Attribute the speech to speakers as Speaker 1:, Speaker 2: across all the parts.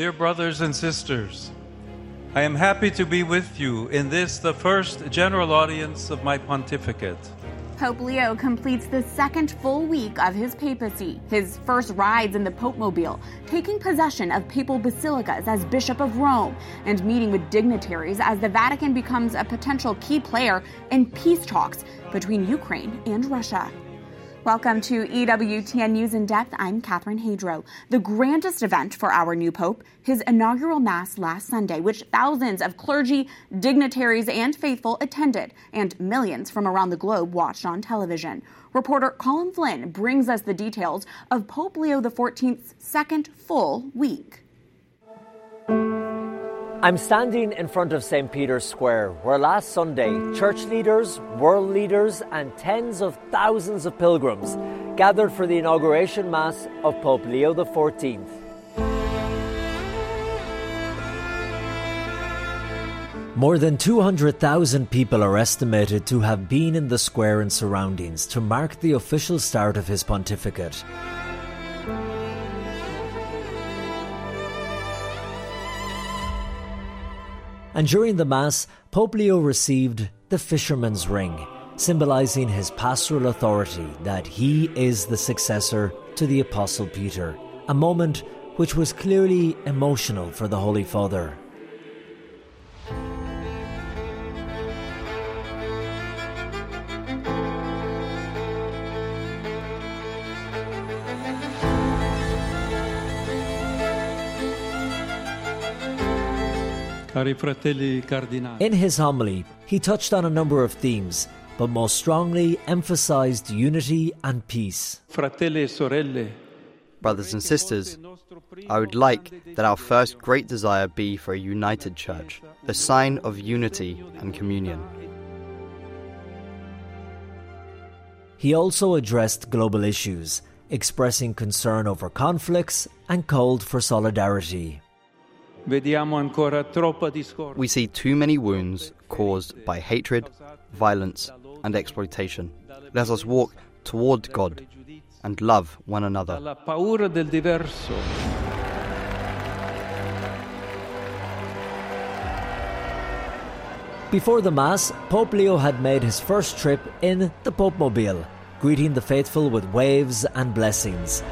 Speaker 1: Dear brothers and sisters, I am happy to be with you in this, the first general audience of my pontificate.
Speaker 2: Pope Leo completes the second full week of his papacy, his first rides in the Pope-mobile, taking possession of papal basilicas as Bishop of Rome, and meeting with dignitaries as the Vatican becomes a potential key player in peace talks between Ukraine and Russia. Welcome to EWTN News in Depth. I'm Catherine Hadro. The grandest event for our new Pope, his inaugural Mass last Sunday, which thousands of clergy, dignitaries, and faithful attended, and millions from around the globe watched on television. Reporter Colin Flynn brings us the details of Pope Leo XIV's second full week.
Speaker 3: I'm standing in front of St. Peter's Square, where last Sunday, church leaders, world leaders, and tens of thousands of pilgrims gathered for the inauguration Mass of Pope Leo XIV. More than 200,000 people are estimated to have been in the square and surroundings to mark the official start of his pontificate. And during the Mass, Pope Leo received the Fisherman's Ring, symbolising his pastoral authority that he is the successor to the Apostle Peter, a moment which was clearly emotional for the Holy Father. In his homily, he touched on a number of themes, but most strongly emphasised unity and peace.
Speaker 4: Brothers and sisters, I would like that our first great desire be for a united church, a sign of unity and communion.
Speaker 3: He also addressed global issues, expressing concern over conflicts and called for solidarity.
Speaker 4: We see too many wounds caused by hatred, violence, and exploitation. Let us walk toward God and love one another.
Speaker 3: Before the Mass, Pope Leo had made his first trip in the Pope-mobile, greeting the faithful with waves and blessings.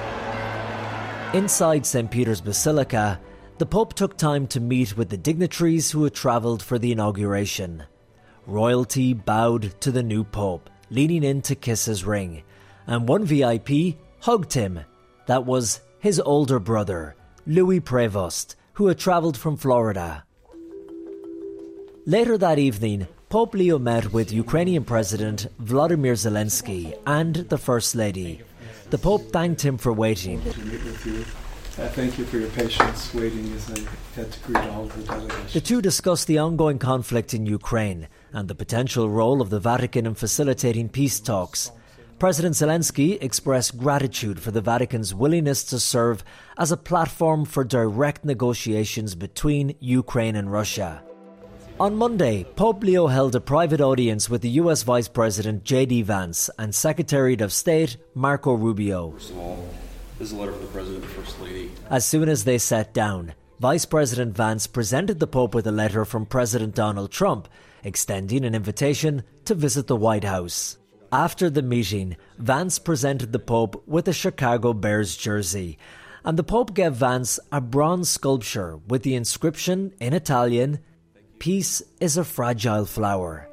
Speaker 3: Inside St. Peter's Basilica, the Pope took time to meet with the dignitaries who had travelled for the inauguration. Royalty bowed to the new Pope, leaning in to kiss his ring, and one VIP hugged him. That was his older brother, Louis Prevost, who had travelled from Florida. Later that evening, Pope Leo met with Ukrainian President Volodymyr Zelensky and the First Lady. The Pope thanked him for waiting.
Speaker 5: Thank you for your patience waiting as I had to greet all of the delegations.
Speaker 3: The two discussed the ongoing conflict in Ukraine and the potential role of the Vatican in facilitating peace talks. President Zelensky expressed gratitude for the Vatican's willingness to serve as a platform for direct negotiations between Ukraine and Russia. On Monday, Pope Leo held a private audience with the US Vice President J.D. Vance and Secretary of State Marco Rubio.
Speaker 6: First of all, this is a letter from the President and First Lady.
Speaker 3: As soon as they sat down, Vice President Vance presented the Pope with a letter from President Donald Trump, extending an invitation to visit the White House. After the meeting, Vance presented the Pope with a Chicago Bears jersey, and the Pope gave Vance a bronze sculpture with the inscription in Italian, "Peace is a fragile flower."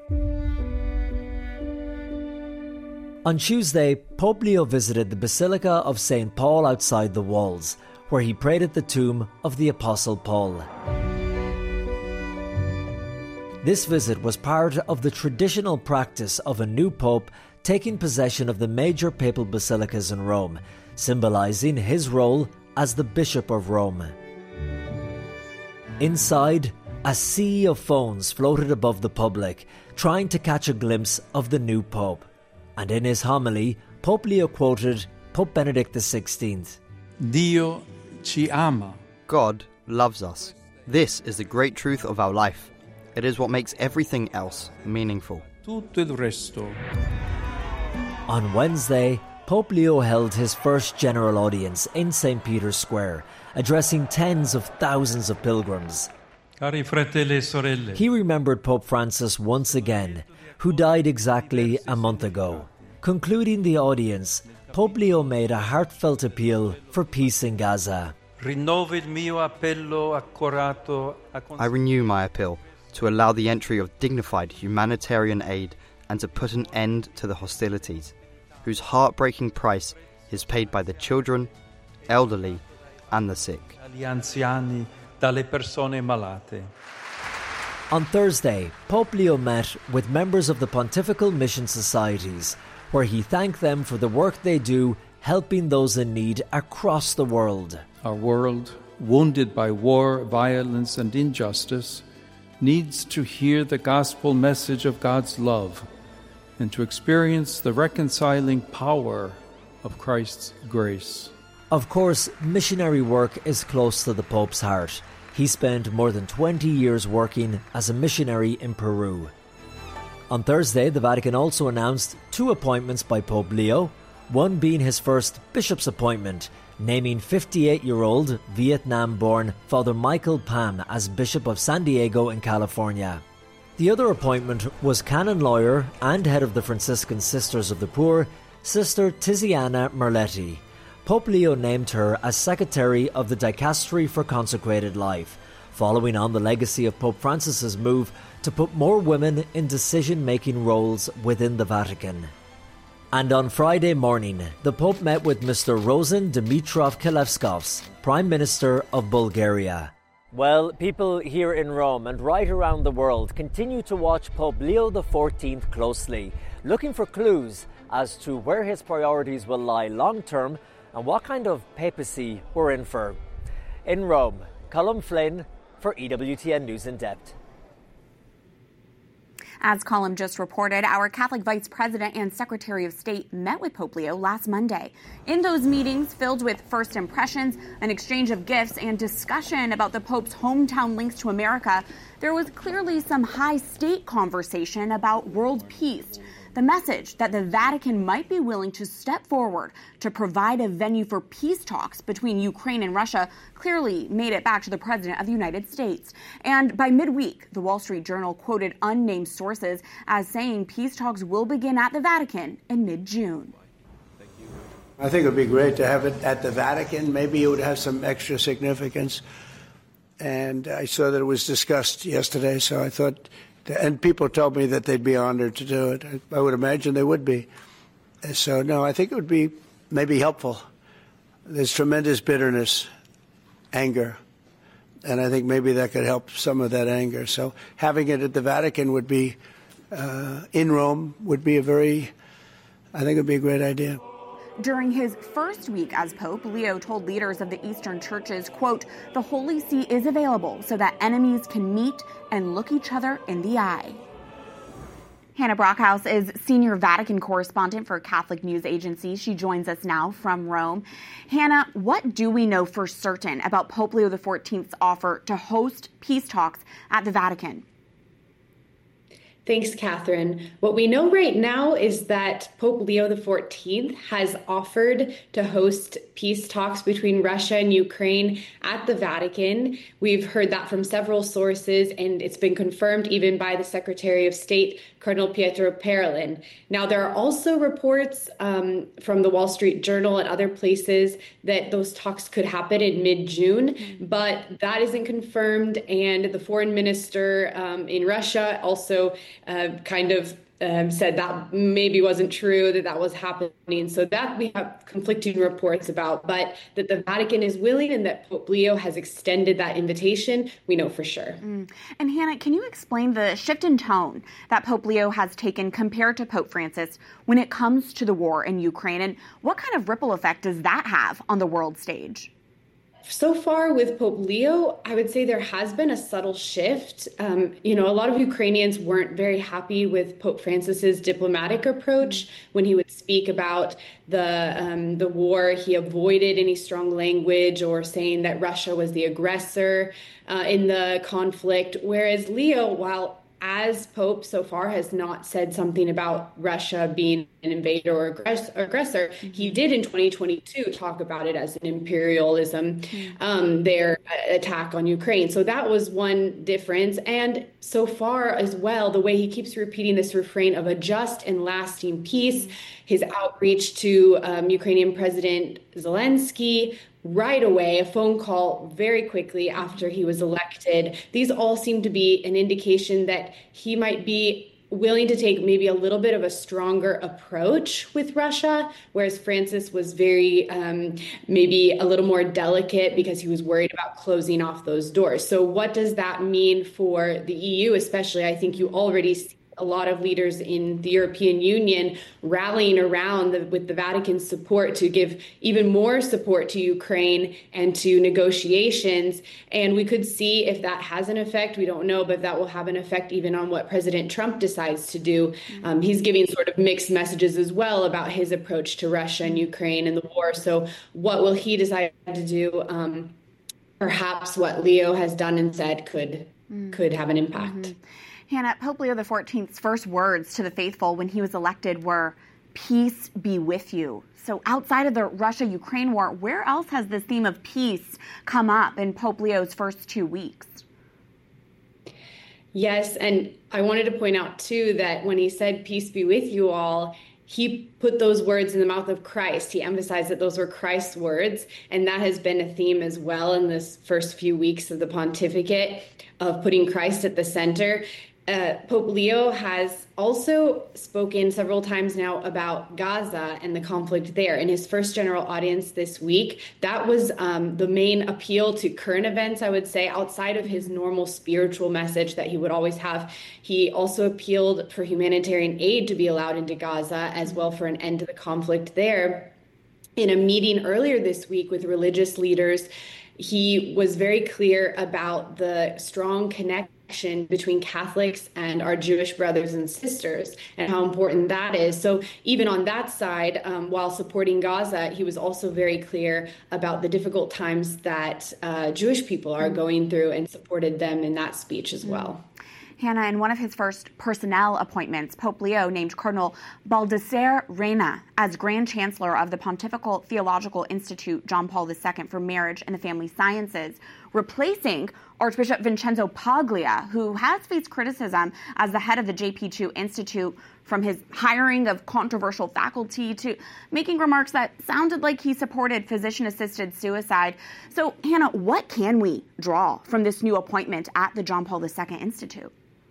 Speaker 3: On Tuesday, Pope Leo visited the Basilica of St. Paul outside the walls, where he prayed at the tomb of the Apostle Paul. This visit was part of the traditional practice of a new pope taking possession of the major papal basilicas in Rome, symbolising his role as the Bishop of Rome. Inside, a sea of phones floated above the public, trying to catch a glimpse of the new pope. And in his homily, Pope Leo quoted Pope Benedict XVI.
Speaker 1: Dio ci ama.
Speaker 4: God loves us. This is the great truth of our life. It is what makes everything else meaningful.
Speaker 1: Tutto il resto.
Speaker 3: On Wednesday, Pope Leo held his first general audience in St. Peter's Square, addressing tens of thousands of pilgrims.
Speaker 1: Cari fratelli e sorelle.
Speaker 3: He remembered Pope Francis once again, who died exactly a month ago. Concluding the audience, Pope Leo made a heartfelt appeal for peace in Gaza.
Speaker 4: I renew my appeal to allow the entry of dignified humanitarian aid and to put an end to the hostilities, whose heartbreaking price is paid by the children, elderly, and the sick.
Speaker 3: On Thursday, Pope Leo met with members of the Pontifical Mission Societies, where he thanked them for the work they do helping those in need across the world.
Speaker 7: Our world, wounded by war, violence, and injustice, needs to hear the gospel message of God's love and to experience the reconciling power of Christ's grace.
Speaker 3: Of course, missionary work is close to the Pope's heart. He spent more than 20 years working as a missionary in Peru. On Thursday, the Vatican also announced 2 appointments by Pope Leo, one being his first bishop's appointment, naming 58-year-old Vietnam-born Father Michael Pham as Bishop of San Diego in California. The other appointment was canon lawyer and head of the Franciscan Sisters of the Poor, Sister Tiziana Merletti. Pope Leo named her as Secretary of the Dicastery for Consecrated Life, following on the legacy of Pope Francis's move to put more women in decision-making roles within the Vatican. And on Friday morning, the Pope met with Mr. Rosen Dimitrov-Kelevskovs, Prime Minister of Bulgaria. Well, people here in Rome and right around the world continue to watch Pope Leo XIV closely, looking for clues as to where his priorities will lie long-term and what kind of papacy we're in for. In Rome, Colm Flynn for EWTN News in Depth.
Speaker 2: As Colm just reported, our Catholic Vice President and Secretary of State met with Pope Leo last Monday. In those meetings, filled with first impressions, an exchange of gifts, and discussion about the Pope's hometown links to America, there was clearly some high-state conversation about world peace. The message that the Vatican might be willing to step forward to provide a venue for peace talks between Ukraine and Russia clearly made it back to the President of the United States. And by midweek, the Wall Street Journal quoted unnamed sources as saying peace talks will begin at the Vatican in mid-June.
Speaker 8: I think it would be great to have it at the Vatican. Maybe it would have some extra significance. And I saw that it was discussed yesterday, so I thought... And people told me that they'd be honored to do it. I would imagine they would be. So, no, I think it would be maybe helpful. There's tremendous bitterness, anger, and I think maybe that could help some of that anger. So having it at the Vatican would be, in Rome, would be I think it would be a great idea.
Speaker 2: During his first week as Pope, Leo told leaders of the Eastern churches, quote, "The Holy See is available so that enemies can meet and look each other in the eye." Hannah Brockhouse is senior Vatican correspondent for Catholic News Agency. She joins us now from Rome. Hannah, what do we know for certain about Pope Leo XIV's offer to host peace talks at the Vatican?
Speaker 9: Thanks, Catherine. What we know right now is that Pope Leo XIV has offered to host peace talks between Russia and Ukraine at the Vatican. We've heard that from several sources, and it's been confirmed even by the Secretary of State, Cardinal Pietro Parolin. Now, there are also reports from the Wall Street Journal and other places that those talks could happen in mid-June, but that isn't confirmed, and the foreign minister in Russia also said that maybe wasn't true, that was happening. So that we have conflicting reports about, but that the Vatican is willing and that Pope Leo has extended that invitation, we know for sure.
Speaker 2: And Hannah, can you explain the shift in tone that Pope Leo has taken compared to Pope Francis when it comes to the war in Ukraine? And what kind of ripple effect does that have on the world stage?
Speaker 9: So far with Pope Leo, I would say there has been a subtle shift. A lot of Ukrainians weren't very happy with Pope Francis's diplomatic approach. When he would speak about the war, he avoided any strong language or saying that Russia was the aggressor in the conflict. Whereas Leo, while as Pope so far has not said something about Russia being an invader or aggressor. He did in 2022 talk about it as an imperialism, their attack on Ukraine. So that was one difference. And so far as well, the way he keeps repeating this refrain of a just and lasting peace, his outreach to Ukrainian President Zelensky, right away, a phone call very quickly after he was elected. These all seem to be an indication that he might be willing to take maybe a little bit of a stronger approach with Russia, whereas Francis was very, maybe a little more delicate because he was worried about closing off those doors. So what does that mean for the EU especially? I think you already see a lot of leaders in the European Union rallying around with the Vatican's support to give even more support to Ukraine and to negotiations. And we could see if that has an effect. We don't know, but that will have an effect even on what President Trump decides to do. He's giving sort of mixed messages as well about his approach to Russia and Ukraine and the war. So what will he decide to do? Perhaps what Leo has done and said could have an impact.
Speaker 2: Hannah, Pope Leo XIV's first words to the faithful when he was elected were, "Peace be with you." So outside of the Russia-Ukraine war, where else has this theme of peace come up in Pope Leo's first 2 weeks?
Speaker 9: Yes, and I wanted to point out, too, that when he said, "Peace be with you all," he put those words in the mouth of Christ. He emphasized that those were Christ's words, and that has been a theme as well in this first few weeks of the pontificate of putting Christ at the center. Pope Leo has also spoken several times now about Gaza and the conflict there. In his first general audience this week, that was the main appeal to current events, I would say, outside of his normal spiritual message that he would always have. He also appealed for humanitarian aid to be allowed into Gaza, as well for an end to the conflict there. In a meeting earlier this week with religious leaders, he was very clear about the strong connection between Catholics and our Jewish brothers and sisters and how important that is. So even on that side, while supporting Gaza, he was also very clear about the difficult times that Jewish people are going through and supported them in that speech as well.
Speaker 2: Hannah, in one of his first personnel appointments, Pope Leo named Cardinal Baldassare Reina as Grand Chancellor of the Pontifical Theological Institute John Paul II for Marriage and the Family Sciences, replacing Archbishop Vincenzo Paglia, who has faced criticism as the head of the JP2 Institute, from his hiring of controversial faculty to making remarks that sounded like he supported physician-assisted suicide. So, Hannah, what can we draw from this new appointment at the John Paul II Institute?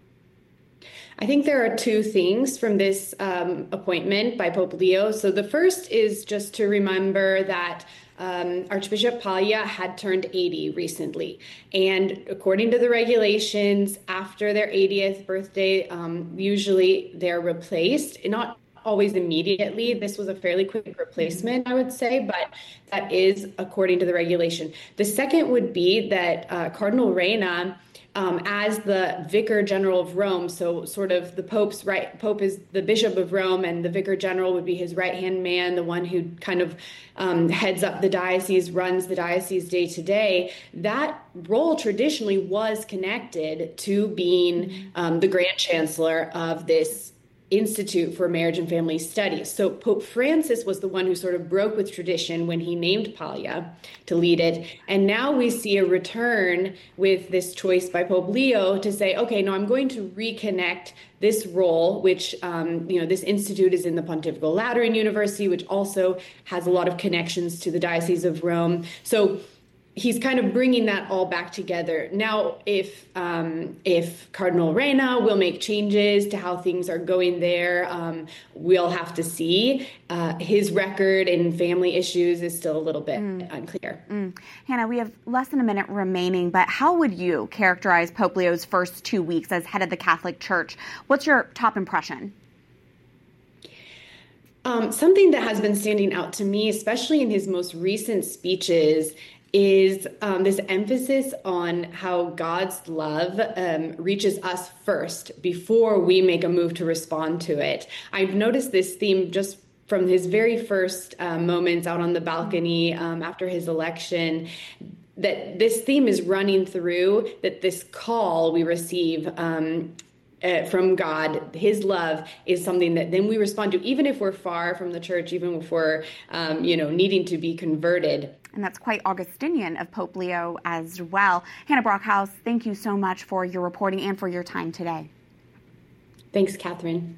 Speaker 9: I think there are two things from this appointment by Pope Leo. So the first is just to remember that Archbishop Paglia had turned 80 recently. And according to the regulations, after their 80th birthday, usually they're replaced. Not always immediately. This was a fairly quick replacement, I would say, but that is according to the regulation. The second would be that Cardinal Reina, as the Vicar General of Rome, so sort of the Pope's right, Pope is the Bishop of Rome, and the Vicar General would be his right-hand man, the one who kind of heads up the diocese, runs the diocese day to day. That role traditionally was connected to being the Grand Chancellor of this Institute for Marriage and Family Studies. So Pope Francis was the one who sort of broke with tradition when he named Paglia to lead it. And now we see a return with this choice by Pope Leo to say, okay, no, I'm going to reconnect this role, which, this institute is in the Pontifical Lateran University, which also has a lot of connections to the Diocese of Rome. So he's kind of bringing that all back together. Now, if Cardinal Reina will make changes to how things are going there, we'll have to see. His record in family issues is still a little bit unclear.
Speaker 2: Hannah, we have less than a minute remaining, but how would you characterize Pope Leo's first 2 weeks as head of the Catholic Church? What's your top impression?
Speaker 9: Something that has been standing out to me, especially in his most recent speeches, is this emphasis on how God's love reaches us first before we make a move to respond to it. I've noticed this theme just from his very first moments out on the balcony after his election, that this theme is running through, that this call we receive from God, his love is something that then we respond to, even if we're far from the church, even if we're, needing to be converted.
Speaker 2: And that's quite Augustinian of Pope Leo as well. Hannah Brockhouse, thank you so much for your reporting and for your time today.
Speaker 9: Thanks, Catherine.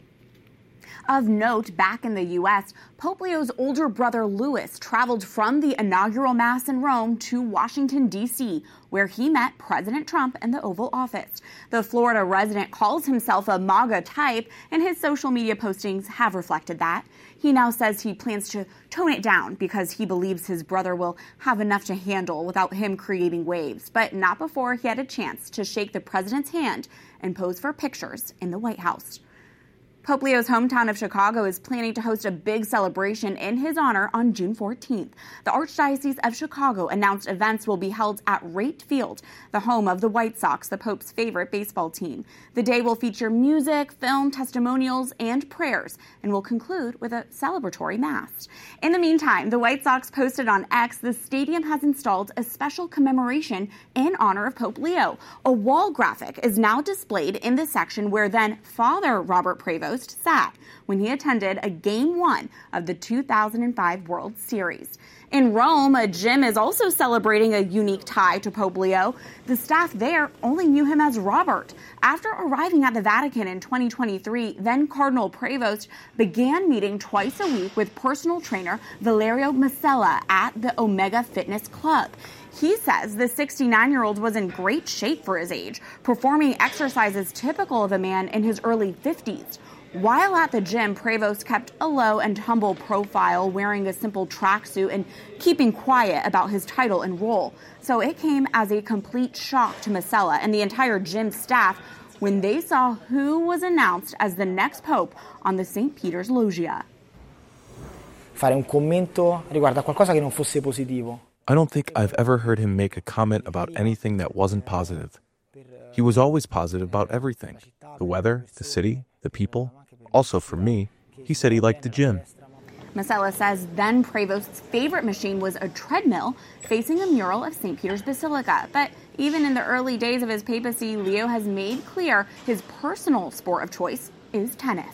Speaker 2: Of note, back in the U.S., Pope Leo's older brother Louis traveled from the inaugural Mass in Rome to Washington, D.C., where he met President Trump in the Oval Office. The Florida resident calls himself a MAGA type, and his social media postings have reflected that. He now says he plans to tone it down because he believes his brother will have enough to handle without him creating waves, but not before he had a chance to shake the president's hand and pose for pictures in the White House. Pope Leo's hometown of Chicago is planning to host a big celebration in his honor on June 14th. The Archdiocese of Chicago announced events will be held at Rate Field, the home of the White Sox, the Pope's favorite baseball team. The day will feature music, film, testimonials, and prayers, and will conclude with a celebratory mass. In the meantime, the White Sox posted on X the stadium has installed a special commemoration in honor of Pope Leo. A wall graphic is now displayed in the section where then Father Robert Prevost sat when he attended a Game 1 of the 2005 World Series. In Rome, a gym is also celebrating a unique tie to Pope Leo. The staff there only knew him as Robert. After arriving at the Vatican in 2023, then Cardinal Prevost began meeting twice a week with personal trainer Valerio Masella at the Omega Fitness Club. He says the 69-year-old was in great shape for his age, performing exercises typical of a man in his early 50s. While at the gym, Prevost kept a low and humble profile, wearing a simple tracksuit and keeping quiet about his title and role. So it came as a complete shock to Masella and the entire gym staff when they saw who was announced as the next pope on the St. Peter's Loggia.
Speaker 10: Fare un commento riguardo a qualcosa che non fosse positivo.
Speaker 11: I don't think I've ever heard him make a comment about anything that wasn't positive. He was always positive about everything. The weather, the city, the people. Also, for me, he said he liked the gym.
Speaker 2: Masella says then Prevost's favorite machine was a treadmill facing a mural of St. Peter's Basilica. But even in the early days of his papacy, Leo has made clear his personal sport of choice is tennis.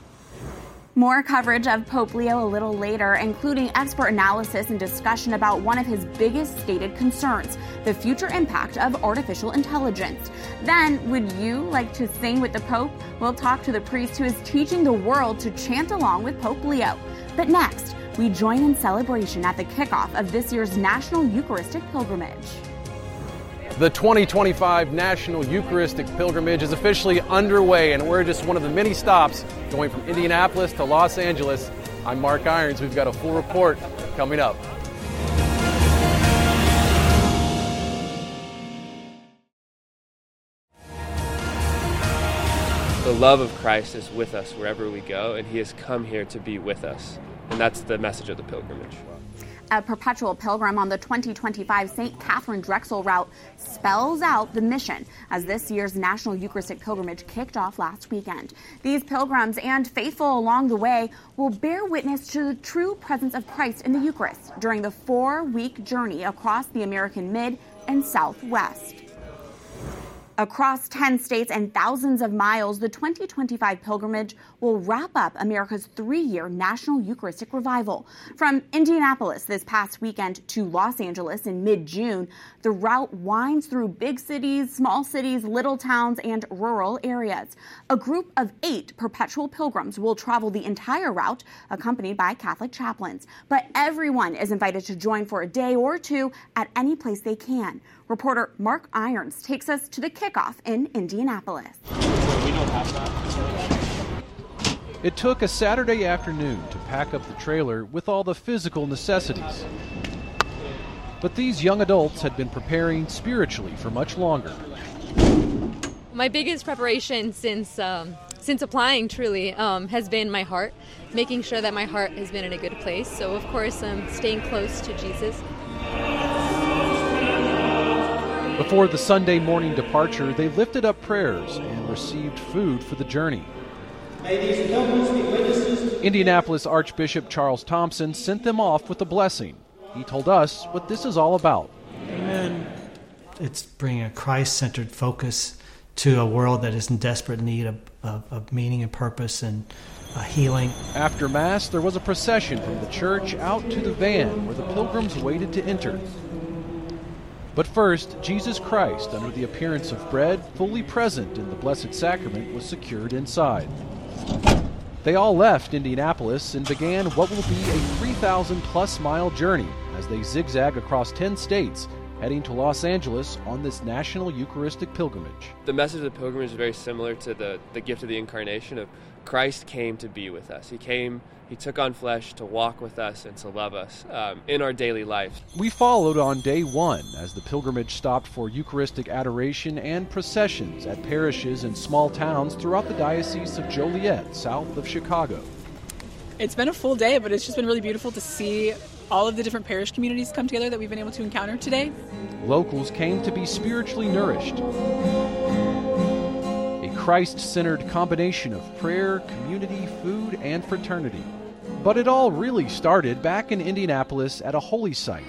Speaker 2: More coverage of Pope Leo a little later, including expert analysis and discussion about one of his biggest stated concerns, the future impact of artificial intelligence. Then, would you like to sing with the Pope? We'll talk to the priest who is teaching the world to chant along with Pope Leo. But next, we join in celebration at the kickoff of this year's National Eucharistic Pilgrimage.
Speaker 12: The 2025 National Eucharistic Pilgrimage is officially underway, and we're just one of the many stops going from Indianapolis to Los Angeles. I'm Mark Irons. We've got a full report coming up.
Speaker 13: The love of Christ is with us wherever we go, and he has come here to be with us. And that's the message of the pilgrimage.
Speaker 2: A perpetual pilgrim on the 2025 St. Catherine Drexel route spells out the mission as this year's National Eucharistic Pilgrimage kicked off last weekend. These pilgrims and faithful along the way will bear witness to the true presence of Christ in the Eucharist during the 4-week journey across the American Mid and Southwest. Across 10 states and thousands of miles, the 2025 pilgrimage will wrap up America's 3-year National Eucharistic Revival. From Indianapolis this past weekend to Los Angeles in mid-June, the route winds through big cities, small cities, little towns, and rural areas. A group of 8 perpetual pilgrims will travel the entire route, accompanied by Catholic chaplains. But everyone is invited to join for a day or two at any place they can. Reporter Mark Irons takes us to the kickoff in Indianapolis.
Speaker 14: It took a Saturday afternoon to pack up the trailer with all the physical necessities. But these young adults had been preparing spiritually for much longer.
Speaker 15: My biggest preparation since applying truly has been my heart, making sure that my heart has been in a good place. So of course I'm staying close to Jesus.
Speaker 14: Before the Sunday morning departure, they lifted up prayers and received food for the journey. Indianapolis Archbishop Charles Thompson sent them off with a blessing. He told us what this is all about.
Speaker 16: Amen. It's bringing a Christ-centered focus to a world that is in desperate need of meaning and purpose and healing.
Speaker 14: After Mass, there was a procession from the church out to the van where the pilgrims waited to enter. But first, Jesus Christ, under the appearance of bread, fully present in the Blessed Sacrament, was secured inside. They all left Indianapolis and began what will be a 3,000-plus mile journey as they zigzag across 10 states, heading to Los Angeles on this National Eucharistic Pilgrimage.
Speaker 13: The message of the pilgrimage is very similar to the gift of the Incarnation of Christ came to be with us. He came, he took on flesh to walk with us and to love us in our daily life.
Speaker 14: We followed on day one as the pilgrimage stopped for Eucharistic adoration and processions at parishes and small towns throughout the Diocese of Joliet, south of Chicago.
Speaker 17: It's been a full day, but it's just been really beautiful to see all of the different parish communities come together that we've been able to encounter today.
Speaker 14: Locals came to be spiritually nourished. A Christ-centered combination of prayer, community, food, and fraternity. But it all really started back in Indianapolis at a holy site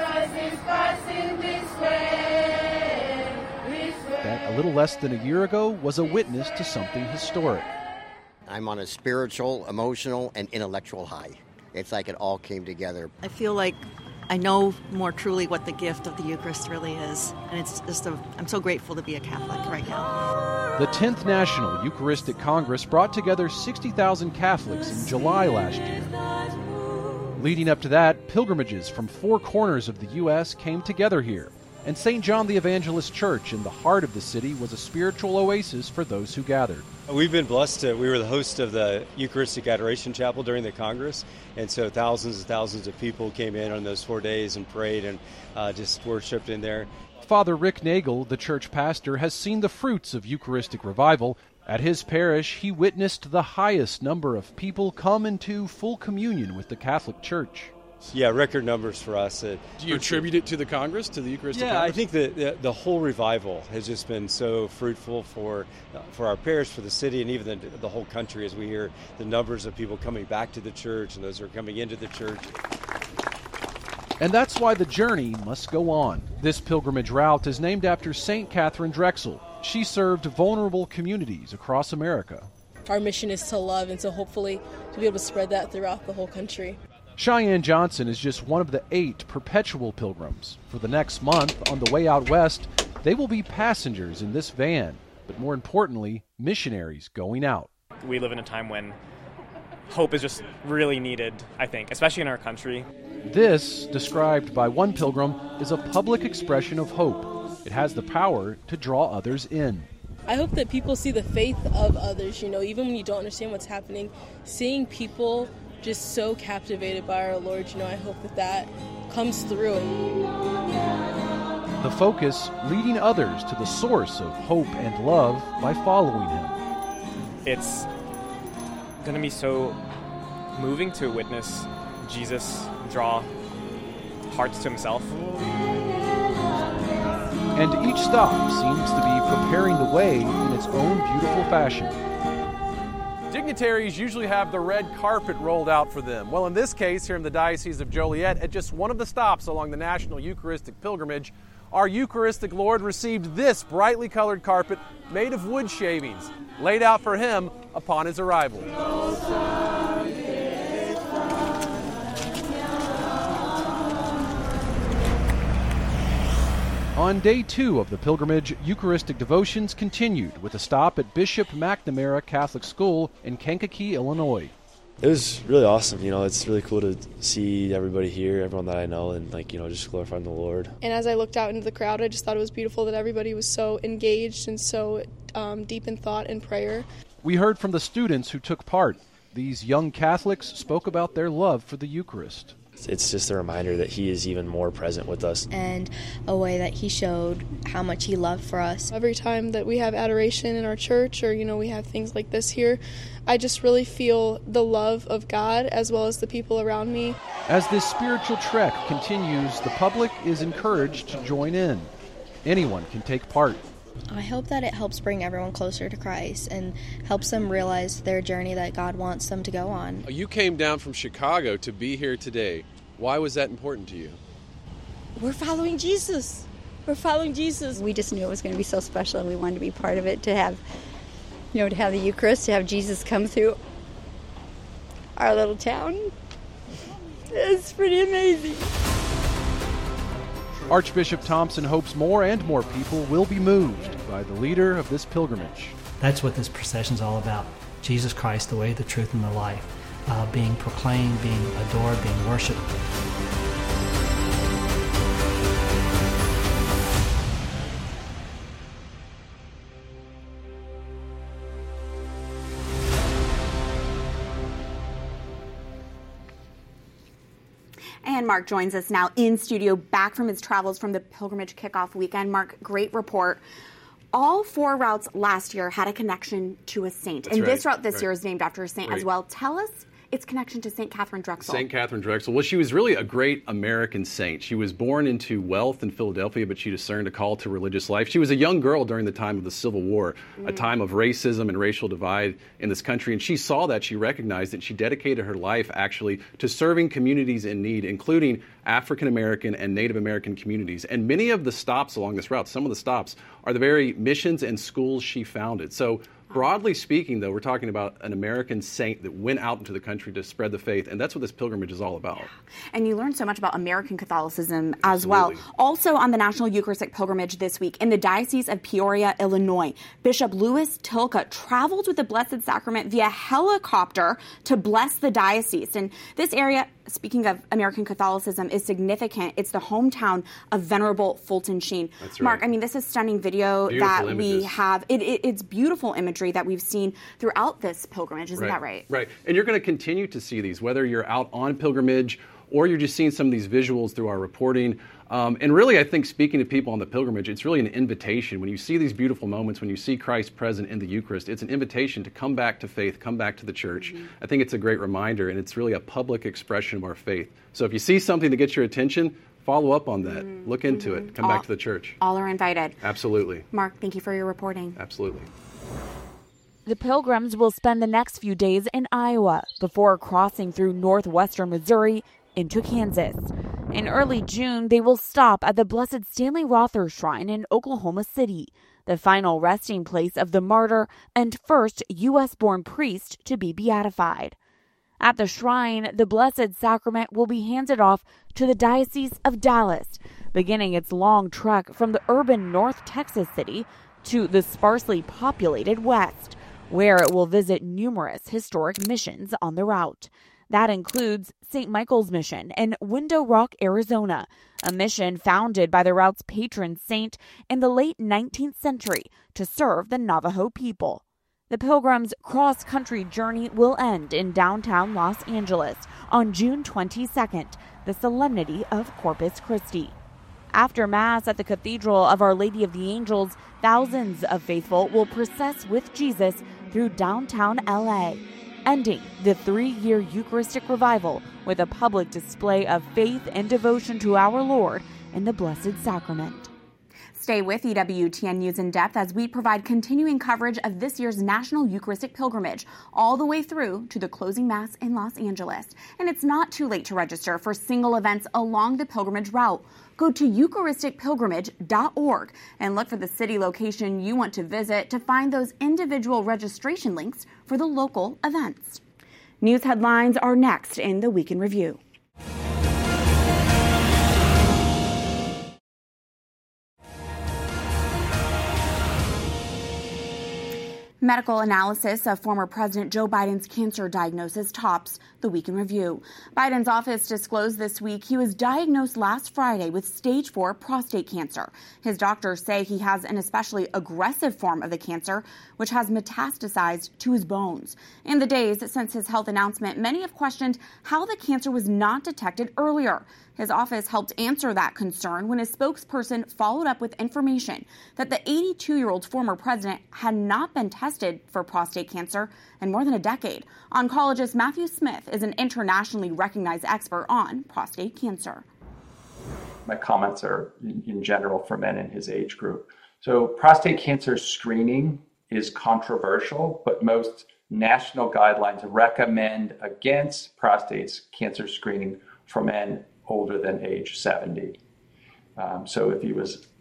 Speaker 14: that a little less than a year ago was a witness to something historic.
Speaker 18: I'm on a spiritual, emotional, and intellectual high. It's like it all came together.
Speaker 19: I feel like I know more truly what the gift of the Eucharist really is. And it's just I'm so grateful to be a Catholic right now.
Speaker 14: The 10th National Eucharistic Congress brought together 60,000 Catholics in July last year. Leading up to that, pilgrimages from 4 corners of the U.S. came together here. And St. John the Evangelist Church in the heart of the city was a spiritual oasis for those who gathered.
Speaker 20: We've been blessed. We were the host of the Eucharistic Adoration Chapel during the Congress, and so thousands and thousands of people came in on those 4 days and prayed and just worshiped in there.
Speaker 14: Father Rick Nagel, the church pastor, has seen the fruits of Eucharistic revival. At his parish, he witnessed the highest number of people come into full communion with the Catholic Church.
Speaker 20: Yeah, record numbers for us.
Speaker 6: Do you attribute it to the Congress, to the Eucharistic Congress?
Speaker 20: I think that the whole revival has just been so fruitful for our parish, for the city, and even the whole country as we hear the numbers of people coming back to the church and those who are coming into the church.
Speaker 14: And that's why the journey must go on. This pilgrimage route is named after St. Catherine Drexel. She served vulnerable communities across America.
Speaker 21: Our mission is to love and so hopefully to be able to spread that throughout the whole country.
Speaker 14: Cheyenne Johnson is just one of the 8 perpetual pilgrims. For the next month, on the way out west, they will be passengers in this van, but more importantly, missionaries going out.
Speaker 22: We live in a time when hope is just really needed, I think, especially in our country.
Speaker 14: This, described by one pilgrim, is a public expression of hope. It has the power to draw others in.
Speaker 21: I hope that people see the faith of others, even when you don't understand what's happening, seeing people just so captivated by our Lord, I hope that comes through.
Speaker 14: The focus, leading others to the source of hope and love by following him.
Speaker 22: It's going to be so moving to witness Jesus draw hearts to himself.
Speaker 14: And each stop seems to be preparing the way in its own beautiful fashion.
Speaker 12: Dignitaries usually have the red carpet rolled out for them. Well, in this case, here in the Diocese of Joliet, at just one of the stops along the National Eucharistic Pilgrimage, our Eucharistic Lord received this brightly colored carpet made of wood shavings, laid out for him upon his arrival. On day 2 of the pilgrimage, Eucharistic devotions continued with a stop at Bishop McNamara Catholic School in Kankakee, Illinois.
Speaker 23: It was really awesome. It's really cool to see everybody here, everyone that I know, and just glorifying the Lord.
Speaker 24: And as I looked out into the crowd, I just thought it was beautiful that everybody was so engaged and so deep in thought and prayer.
Speaker 14: We heard from the students who took part. These young Catholics spoke about their love for the Eucharist.
Speaker 23: It's just a reminder that he is even more present with us.
Speaker 25: And a way that he showed how much he loved for us.
Speaker 24: Every time that we have adoration in our church or, we have things like this here, I just really feel the love of God as well as the people around me.
Speaker 14: As this spiritual trek continues, the public is encouraged to join in. Anyone can take part.
Speaker 25: I hope that it helps bring everyone closer to Christ and helps them realize their journey that God wants them to go on.
Speaker 6: You came down from Chicago to be here today. Why was that important to you?
Speaker 25: We're following Jesus.
Speaker 1: we're following Jesus.
Speaker 3: We just knew it was going to be so special, and we wanted to be part of it, to have the Eucharist, to have Jesus come through our little town. It's pretty amazing.
Speaker 14: Archbishop Thompson hopes more and more people will be moved by the leader of this pilgrimage.
Speaker 16: That's what this procession is all about. Jesus Christ, the way, the truth, and the life, being proclaimed, being adored, being worshipped.
Speaker 2: And Mark joins us now in studio, back from his travels from the pilgrimage kickoff weekend. Mark, great report. All 4 routes last year had a connection to a saint.
Speaker 6: That's
Speaker 2: and
Speaker 6: right.
Speaker 2: this route this year is named after a saint
Speaker 6: Right.
Speaker 2: as well. Tell us its connection to St. Catherine Drexel.
Speaker 6: St. Catherine Drexel. Well, she was really a great American saint. She was born into wealth in Philadelphia, but she discerned a call to religious life. She was a young girl during the time of the Civil War, a time of racism and racial divide in this country. And she saw that, she recognized it, she dedicated her life actually to serving communities in need, including African American and Native American communities. And many of the stops along this route, some of the stops, are the very missions and schools she founded. So broadly speaking, though, we're talking about an American saint that went out into the country to spread the faith, and that's what this pilgrimage is all about.
Speaker 2: And you learn so much about American Catholicism as well. Also on the National Eucharistic Pilgrimage this week, in the Diocese of Peoria, Illinois, Bishop Louis Tilka traveled with the Blessed Sacrament via helicopter to bless the diocese. And this area, speaking of American Catholicism, is significant. It's the hometown of Venerable Fulton Sheen.
Speaker 6: That's right.
Speaker 2: Mark, I mean, this is stunning video
Speaker 6: Beautiful
Speaker 2: that
Speaker 6: images.
Speaker 2: we have. It's beautiful imagery that we've seen throughout this pilgrimage. Isn't that right?
Speaker 6: Right. And you're going to continue to see these, whether you're out on pilgrimage or you're just seeing some of these visuals through our reporting. And really, I think speaking to people on the pilgrimage, it's really an invitation. When you see these beautiful moments, when you see Christ present in the Eucharist, it's an invitation to come back to faith, come back to the church. I think it's a great reminder, and it's really a public expression of our faith. So if you see something that gets your attention, follow up on that. Look into it. Come back to the church.
Speaker 2: All are invited.
Speaker 6: Absolutely.
Speaker 2: Mark, thank you for your reporting.
Speaker 6: Absolutely.
Speaker 2: The pilgrims will spend the next few days in Iowa before crossing through northwestern Missouri into Kansas. In early June, they will stop at the Blessed Stanley Rother Shrine in Oklahoma City, the final resting place of the martyr and first U.S.-born priest to be beatified. At the shrine, the Blessed Sacrament will be handed off to the Diocese of Dallas, beginning its long trek from the urban North Texas city to the sparsely populated West, where it will visit numerous historic missions on the route. That includes St. Michael's Mission in Window Rock, Arizona, a mission founded by the route's patron saint in the late 19th century to serve the Navajo people. The pilgrims' cross-country journey will end in downtown Los Angeles on June 22nd, the solemnity of Corpus Christi. After Mass at the Cathedral of Our Lady of the Angels, thousands of faithful will process with Jesus through downtown L.A., ending the 3-year Eucharistic revival with a public display of faith and devotion to our Lord in the Blessed Sacrament. Stay with EWTN News in Depth as we provide continuing coverage of this year's National Eucharistic Pilgrimage, all the way through to the closing Mass in Los Angeles. And it's not too late to register for single events along the pilgrimage route. Go to EucharisticPilgrimage.org and look for the city location you want to visit to find those individual registration links for the local events. News headlines are next in the Week in Review. Medical analysis of former President Joe Biden's cancer diagnosis tops the Week in Review. Biden's office disclosed this week he was diagnosed last Friday with stage 4 prostate cancer. His doctors say he has an especially aggressive form of the cancer, which has metastasized to his bones. In the days since his health announcement, many have questioned how the cancer was not detected earlier. His office helped answer that concern when his spokesperson followed up with information that the 82-year-old former president had not been tested for prostate cancer in more than a decade. Oncologist Matthew Smith is an internationally recognized expert on prostate cancer.
Speaker 4: My comments are in general for men in his age group. So prostate cancer screening is controversial, but most national guidelines recommend against prostate cancer screening for men older than age 70. So if he was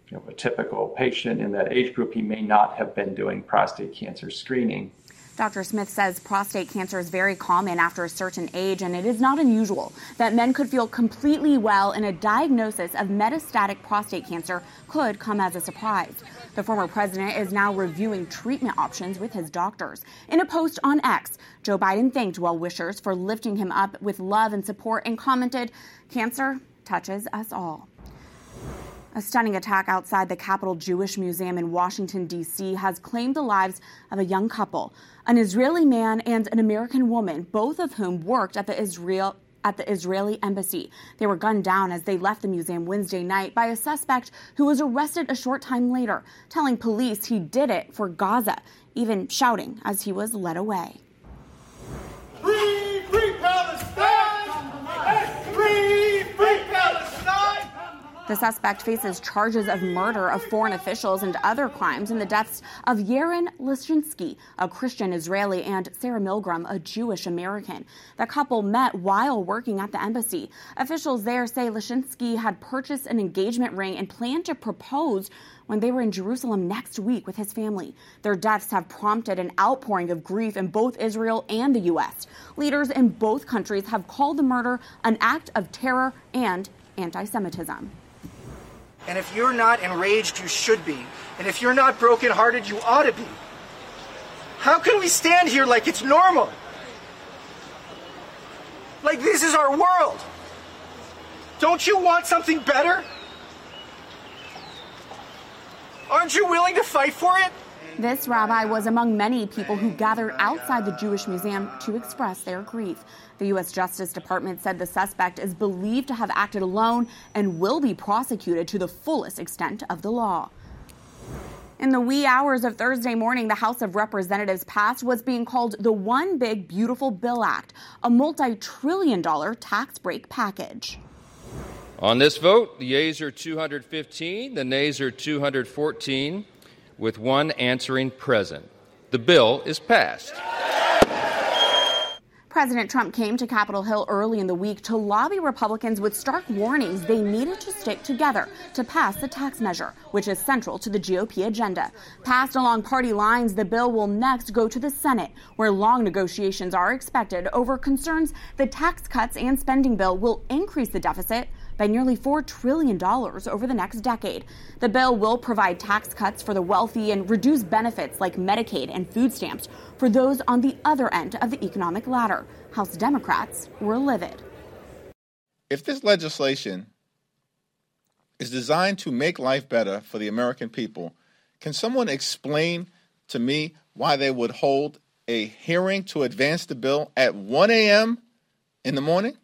Speaker 4: a typical patient in that age group, he may not have been doing prostate cancer screening.
Speaker 2: Dr. Smith says prostate cancer is very common after a certain age, and it is not unusual that men could feel completely well and a diagnosis of metastatic prostate cancer could come as a surprise. The former president is now reviewing treatment options with his doctors. In a post on X, Joe Biden thanked well-wishers for lifting him up with love and support and commented, "Cancer touches us all." A stunning attack outside the Capitol Jewish Museum in Washington, D.C. has claimed the lives of a young couple, an Israeli man and an American woman, both of whom worked at the Israeli embassy. They were gunned down as they left the museum Wednesday night by a suspect who was arrested a short time later, telling police he did it for Gaza, even shouting as he was led away.
Speaker 1: Free, free Palestine! Free, free Palestine!
Speaker 2: The suspect faces charges of murder of foreign officials and other crimes in the deaths of Yaron Lishinsky, a Christian Israeli, and Sarah Milgram, a Jewish American. The couple met while working at the embassy. Officials there say Lishinsky had purchased an engagement ring and planned to propose when they were in Jerusalem next week with his family. Their deaths have prompted an outpouring of grief in both Israel and the U.S. Leaders in both countries have called the murder an act of terror and anti-Semitism.
Speaker 5: And if you're not enraged, you should be. And if you're not brokenhearted, you ought to be. How can we stand here like it's normal? Like this is our world. Don't you want something better? Aren't you willing to fight for it?
Speaker 2: This rabbi was among many people who gathered outside the Jewish Museum to express their grief. The U.S. Justice Department said the suspect is believed to have acted alone and will be prosecuted to the fullest extent of the law. In the wee hours of Thursday morning, the House of Representatives passed what's being called the One Big Beautiful Bill Act, a multi-trillion-dollar tax break package.
Speaker 7: On this vote, the yeas are 215, the nays are 214, with one answering present. The bill is passed.
Speaker 2: President Trump came to Capitol Hill early in the week to lobby Republicans with stark warnings they needed to stick together to pass the tax measure, which is central to the GOP agenda. Passed along party lines, the bill will next go to the Senate, where long negotiations are expected over concerns the tax cuts and spending bill will increase the deficit by nearly $4 trillion over the next decade. The bill will provide tax cuts for the wealthy and reduce benefits like Medicaid and food stamps for those on the other end of the economic ladder. House Democrats were livid.
Speaker 8: If this legislation is designed to make life better for the American people, can someone explain to me why they would hold a hearing to advance the bill at 1 a.m. in the morning?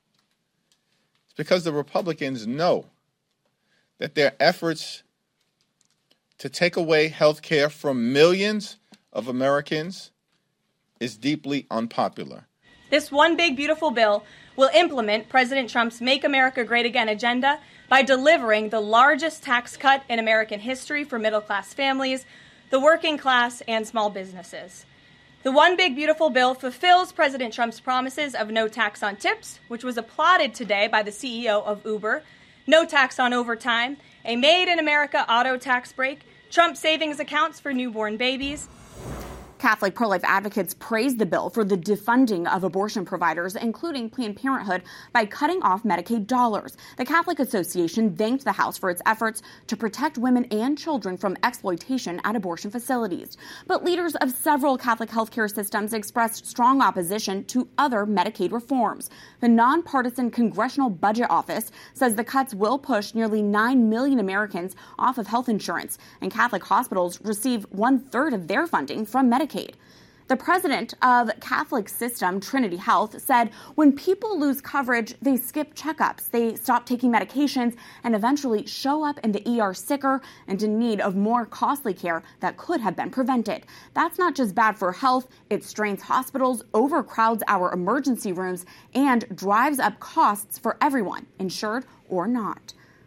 Speaker 8: It's because the Republicans know that their efforts to take away health care from millions of Americans is deeply unpopular.
Speaker 9: This One Big Beautiful Bill will implement President Trump's Make America Great Again agenda by delivering the largest tax cut in American history for middle-class families, the working class, and small businesses. The One Big Beautiful Bill fulfills President Trump's promises of no tax on tips, which was applauded today by the CEO of Uber, no tax on overtime, a made-in-America auto tax break, Trump savings accounts for newborn babies.
Speaker 2: Catholic pro-life advocates praised the bill for the defunding of abortion providers, including Planned Parenthood, by cutting off Medicaid dollars. The Catholic Association thanked the House for its efforts to protect women and children from exploitation at abortion facilities. But leaders of several Catholic healthcare systems expressed strong opposition to other Medicaid reforms. The nonpartisan Congressional Budget Office says the cuts will push nearly 9 million Americans off of health insurance, and Catholic hospitals receive 1/3 of their funding from Medicaid. The president of Catholic System, Trinity Health, said when people lose coverage, they skip checkups, they stop taking medications, and eventually show up in the ER sicker and in need of more costly care that could have been prevented. That's not just bad for health, it strains hospitals, overcrowds our emergency rooms, and drives up costs for everyone, insured or not.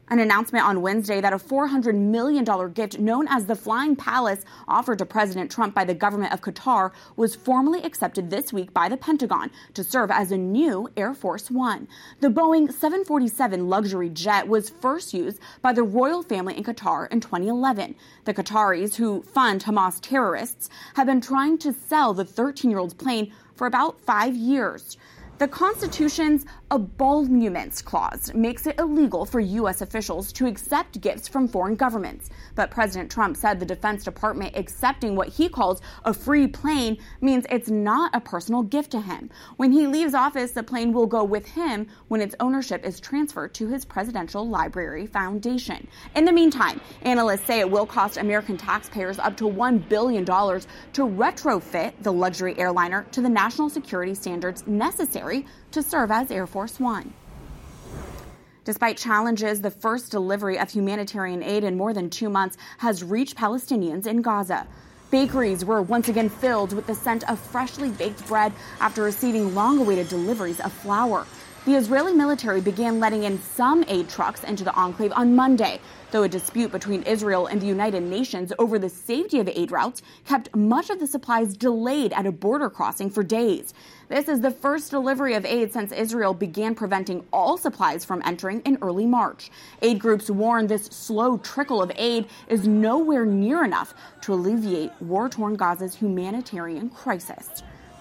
Speaker 2: An announcement on Wednesday that a $400 million gift known as the Flying Palace offered to President Trump by the government of Qatar was formally accepted this week by the Pentagon to serve as a new Air Force One. The Boeing 747 luxury jet was first used by the royal family in Qatar in 2011. The Qataris, who fund Hamas terrorists, have been trying to sell the 13-year-old's plane for about 5 years. The Constitution's Emoluments Clause makes it illegal for U.S. officials to accept gifts from foreign governments. But President Trump said the Defense Department accepting what he calls a free plane means it's not a personal gift to him. When he leaves office, the plane will go with him when its ownership is transferred to his Presidential Library Foundation. In the meantime, analysts say it will cost American taxpayers up to $1 billion to retrofit the luxury airliner to the national security standards necessary to serve as Air Force One. Despite challenges, the first delivery of humanitarian aid in more than 2 months has reached Palestinians in Gaza. Bakeries were once again filled with the scent of freshly baked bread after receiving long-awaited deliveries of flour. The Israeli military began letting in some aid trucks into the enclave on Monday, though a dispute between Israel and the United Nations over the safety of aid routes kept much of the supplies delayed at a border crossing for days. This is the first delivery of aid since Israel began preventing all supplies from entering in early March. Aid groups warn this slow trickle of aid is nowhere near enough to alleviate war-torn Gaza's humanitarian crisis.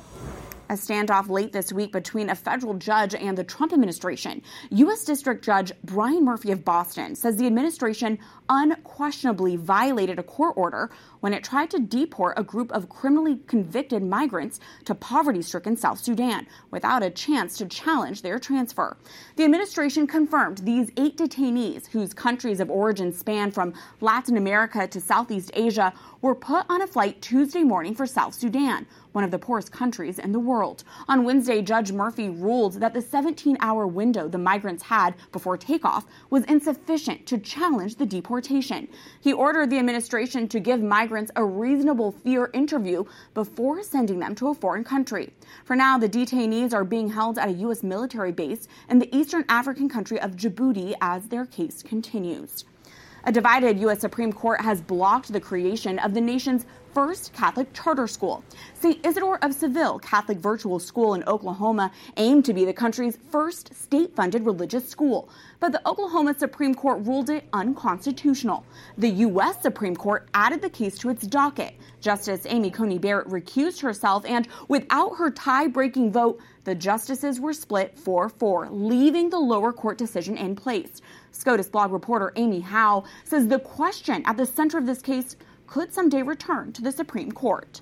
Speaker 2: A standoff late this week between a federal judge and the Trump administration. U.S. District Judge Brian Murphy of Boston says the administration unquestionably violated a court order when it tried to deport a group of criminally convicted migrants to poverty-stricken South Sudan without a chance to challenge their transfer. The administration confirmed these 8 detainees, whose countries of origin span from Latin America to Southeast Asia, were put on a flight Tuesday morning for South Sudan, one of the poorest countries in the world. On Wednesday, Judge Murphy ruled that the 17-hour window the migrants had before takeoff was insufficient to challenge the deportation. He ordered the administration to give migrants a reasonable fear interview before sending them to a foreign country. For now, the detainees are being held at a U.S. military base in the Eastern African country of Djibouti as their case continues. A divided U.S. Supreme Court has blocked the creation of the nation's first Catholic charter school. St. Isidore of Seville Catholic Virtual School in Oklahoma aimed to be the country's first state-funded religious school, but the Oklahoma Supreme Court ruled it unconstitutional. The U.S. Supreme Court added the case to its docket. Justice Amy Coney Barrett recused herself, and without her tie-breaking vote, the justices were split 4-4, leaving the lower court decision in place. SCOTUS blog reporter Amy Howe says the question at the center of this case could someday return to the Supreme Court.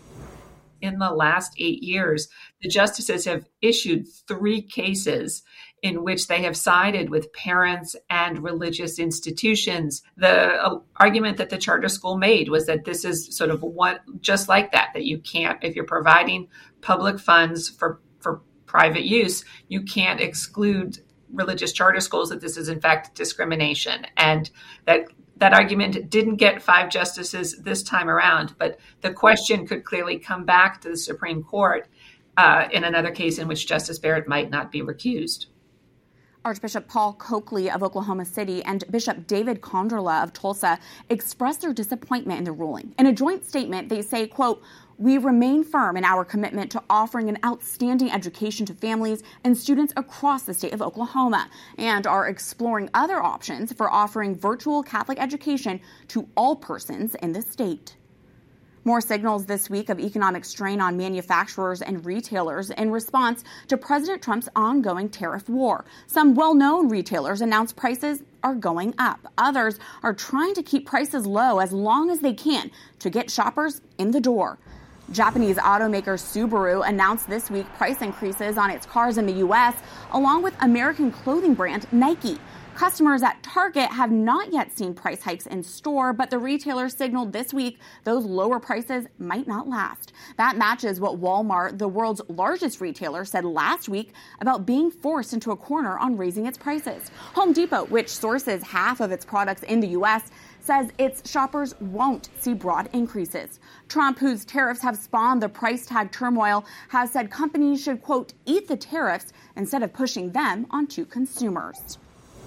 Speaker 10: In the last 8 years, the justices have issued 3 cases in which they have sided with parents and religious institutions. The argument that the charter school made was that this is sort of one just like that you can't, if you're providing public funds for private use, you can't exclude religious charter schools, that this is in fact discrimination. And that argument didn't get 5 justices this time around, but the question could clearly come back to the Supreme Court in another case in which Justice Barrett might not be recused.
Speaker 2: Archbishop Paul Coakley of Oklahoma City and Bishop David Konderla of Tulsa expressed their disappointment in the ruling. In a joint statement, they say, quote, "We remain firm in our commitment to offering an outstanding education to families and students across the state of Oklahoma and are exploring other options for offering virtual Catholic education to all persons in the state." More signals this week of economic strain on manufacturers and retailers in response to President Trump's ongoing tariff war. Some well-known retailers announced prices are going up. Others are trying to keep prices low as long as they can to get shoppers in the door. Japanese automaker Subaru announced this week price increases on its cars in the U.S., along with American clothing brand Nike. Customers at Target have not yet seen price hikes in store, but the retailer signaled this week those lower prices might not last. That matches what Walmart, the world's largest retailer, said last week about being forced into a corner on raising its prices. Home Depot, which sources half of its products in the U.S., says its shoppers won't see broad increases. Trump, whose tariffs have spawned the price tag turmoil, has said companies should, quote, eat the tariffs instead of pushing them onto consumers.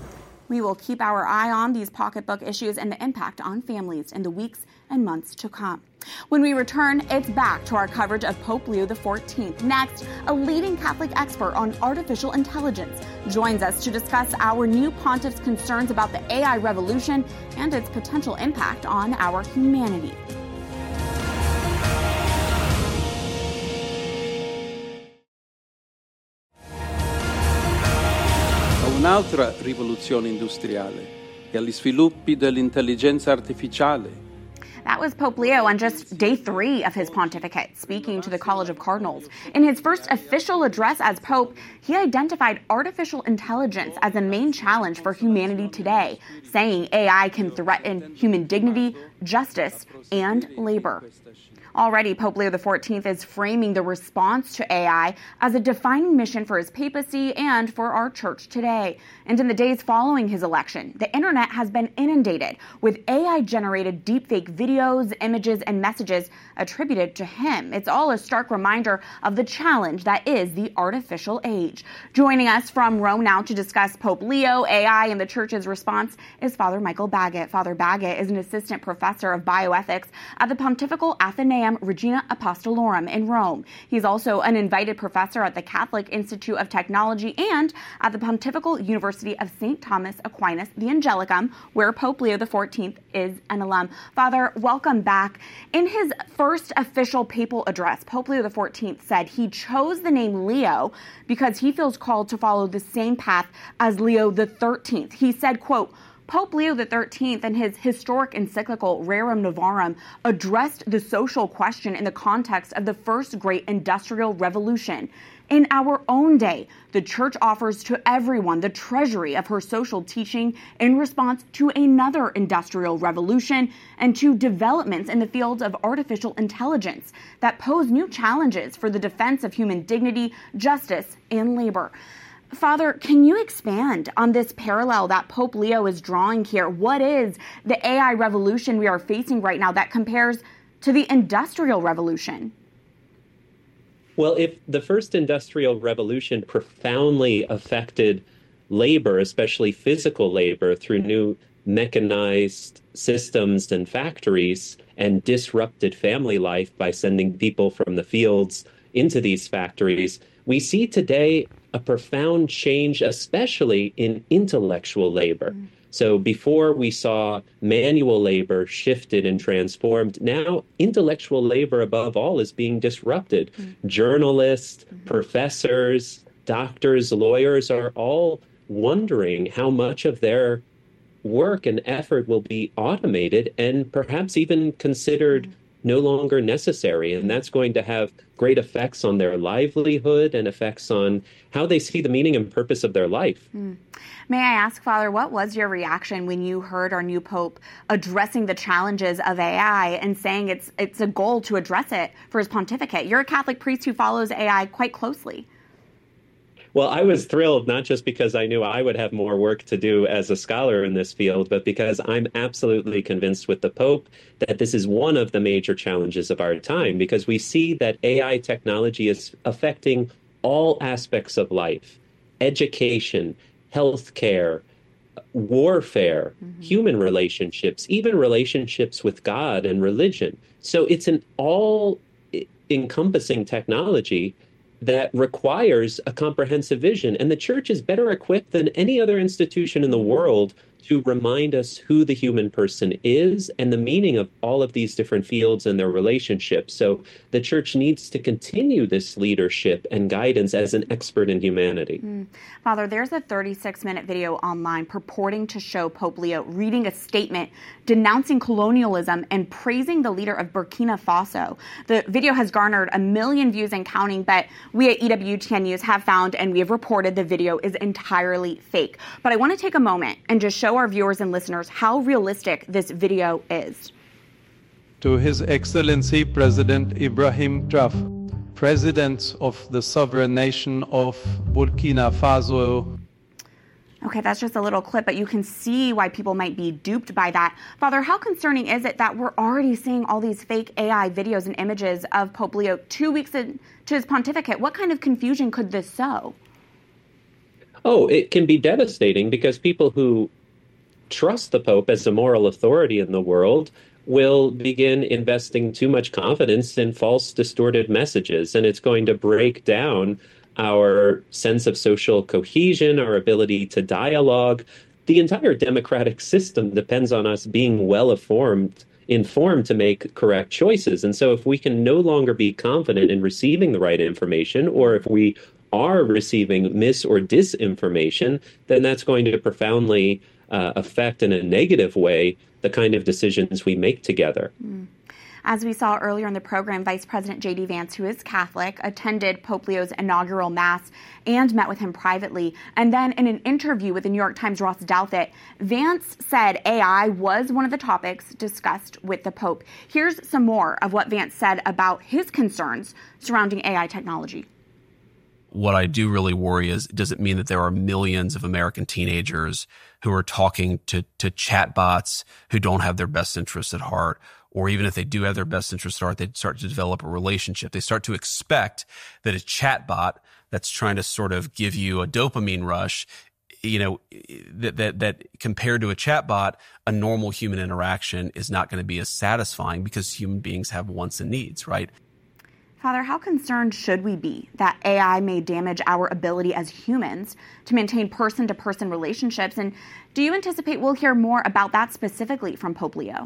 Speaker 2: We will keep our eye on these pocketbook issues and the impact on families in the weeks and months to come. When we return, it's back to our coverage of Pope Leo XIV. Next, a leading Catholic expert on artificial intelligence joins us to discuss our new pontiff's concerns about the AI revolution and its potential impact on our humanity.
Speaker 11: A un'altra rivoluzione industriale e agli sviluppi dell'intelligenza artificiale.
Speaker 2: That was Pope Leo on just day 3 of his pontificate, speaking to the College of Cardinals. In his first official address as Pope, he identified artificial intelligence as a main challenge for humanity today, saying AI can threaten human dignity, justice, and labor. Already, Pope Leo XIV is framing the response to AI as a defining mission for his papacy and for our church today. And in the days following his election, the internet has been inundated with AI-generated deepfake videos, images, and messages attributed to him. It's all a stark reminder of the challenge that is the artificial age. Joining us from Rome now to discuss Pope Leo, AI, and the church's response is Father Michael Baggett. Father Baggett is an assistant professor of bioethics at the Pontifical Athenaeum Regina Apostolorum in Rome. He's also an invited professor at the Catholic Institute of Technology and at the Pontifical University of St. Thomas Aquinas, the Angelicum, where Pope Leo XIV is an alum. Father, welcome back. In his first official papal address, Pope Leo XIV said he chose the name Leo because he feels called to follow the same path as Leo XIII. He said, quote, Pope Leo XIII, in his historic encyclical Rerum Novarum, addressed the social question in the context of the first great industrial revolution. In our own day, the Church offers to everyone the treasury of her social teaching in response to another industrial revolution and to developments in the fields of artificial intelligence that pose new challenges for the defense of human dignity, justice, and labor. Father, can you expand on this parallel that Pope Leo is drawing here? What is the AI revolution we are facing right now that compares to the Industrial Revolution?
Speaker 13: Well, if the first Industrial Revolution profoundly affected labor, especially physical labor, through new mechanized systems and factories, and disrupted family life by sending people from the fields into these factories, we see today a profound change, especially in intellectual labor. So before we saw manual labor shifted and transformed, now intellectual labor above all is being disrupted. Journalists, professors, doctors, lawyers are all wondering how much of their work and effort will be automated and perhaps even considered no longer necessary. And that's going to have great effects on their livelihood and effects on how they see the meaning and purpose of their life.
Speaker 2: May I ask, Father, what was your reaction when you heard our new Pope addressing the challenges of AI and saying it's a goal to address it for his pontificate? You're a Catholic priest who follows AI quite closely.
Speaker 13: Well, I was thrilled, not just because I knew I would have more work to do as a scholar in this field, but because I'm absolutely convinced with the Pope that this is one of the major challenges of our time, because we see that AI technology is affecting all aspects of life: education, healthcare, warfare, human relationships, even relationships with God and religion. So it's an all-encompassing technology that requires a comprehensive vision. And the Church is better equipped than any other institution in the world to remind us who the human person is and the meaning of all of these different fields and their relationships. So the Church needs to continue this leadership and guidance as an expert in humanity.
Speaker 2: Father, there's a 36-minute video online purporting to show Pope Leo reading a statement denouncing colonialism and praising the leader of Burkina Faso. The video has garnered 1 million views and counting, but we at EWTN News have found and we have reported the video is entirely fake. But I want to take a moment and just show our viewers and listeners how realistic this video is.
Speaker 11: To His Excellency President Ibrahim Traoré, President of the sovereign nation of Burkina Faso.
Speaker 2: Okay, that's just a little clip, but you can see why people might be duped by that. Father, how concerning is it that we're already seeing all these fake AI videos and images of Pope Leo 2 weeks into his pontificate? What kind of confusion could this sow?
Speaker 13: Oh, it can be devastating because people who trust the Pope as a moral authority in the world will begin investing too much confidence in false, distorted messages. And it's going to break down our sense of social cohesion, our ability to dialogue. The entire democratic system depends on us being informed to make correct choices. And so if we can no longer be confident in receiving the right information, or if we are receiving mis or disinformation, then that's going to profoundly affect in a negative way the kind of decisions we make together.
Speaker 2: As we saw earlier in the program, Vice President J.D. Vance, who is Catholic, attended Pope Leo's inaugural Mass and met with him privately. And then in an interview with the New York Times' Ross Douthat, Vance said AI was one of the topics discussed with the Pope. Here's some more of what Vance said about his concerns surrounding AI technology.
Speaker 15: What I do really worry is, does it mean that there are millions of American teenagers who are talking to chatbots who don't have their best interests at heart? Or even if they do have their best interests at heart, they start to develop a relationship. They start to expect that a chatbot that's trying to sort of give you a dopamine rush, that compared to a chatbot, a normal human interaction is not going to be as satisfying because human beings have wants and needs, right?
Speaker 2: Father, how concerned should we be that AI may damage our ability as humans to maintain person-to-person relationships? And do you anticipate we'll hear more about that specifically from Pope Leo?